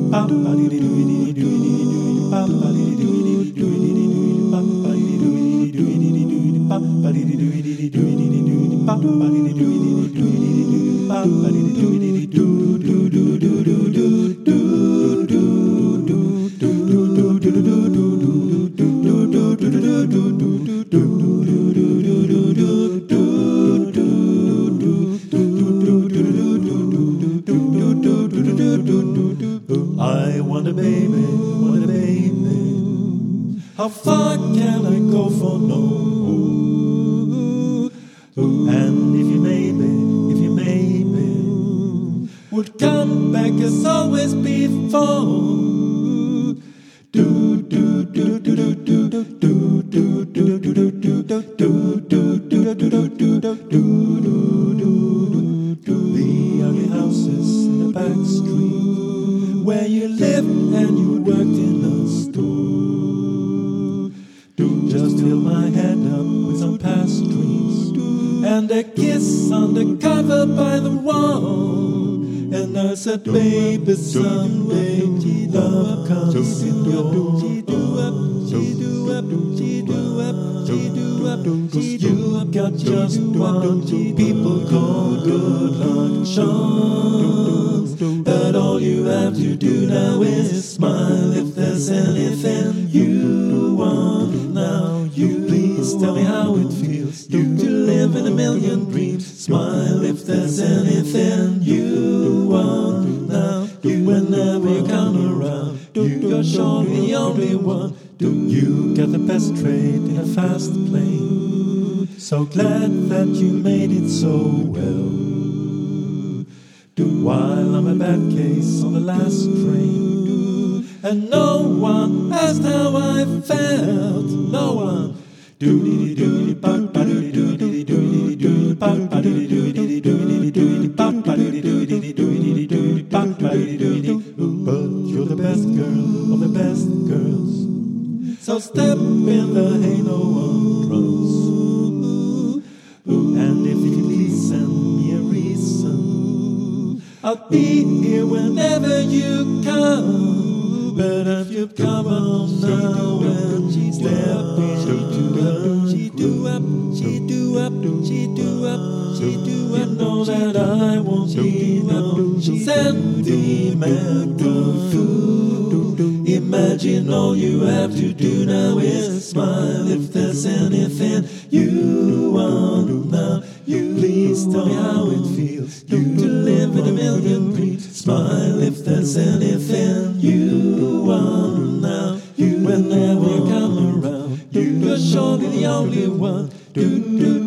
I want a baby, want a baby. How far can I go for no more? And if you maybe would come back as always before. Do do do do do do do do do do do do do do do. The ugly houses in the back street where you lived and you worked in a store. Just fill my head up with some past dreams and a kiss on the cover by the wall. And I said, baby, someday love comes in your door. Cause you got just what people call good luck charms. But all you have to do now is smile if there's anything you want now. You please tell me how it feels to live in a million dreams. Smile if there's anything you want now. Whenever you come around, you're sure the only one. You get the best trade in a fast plane. So glad that you made it so well. While I'm a bad case on the last train, and no one asked how I felt. No one. But you're the best girl of the best girls. So step in the hay, no one drums. And if you please send me a reason, I'll be here whenever you come. But if you come on now and step you know that I won't be no sentimental fool. Imagine all you have to do now is smile if there's anything you want now. You please tell me how it feels to live in a million dreams. Smile if there's anything you want now. Whenever you come around, you're surely the only one.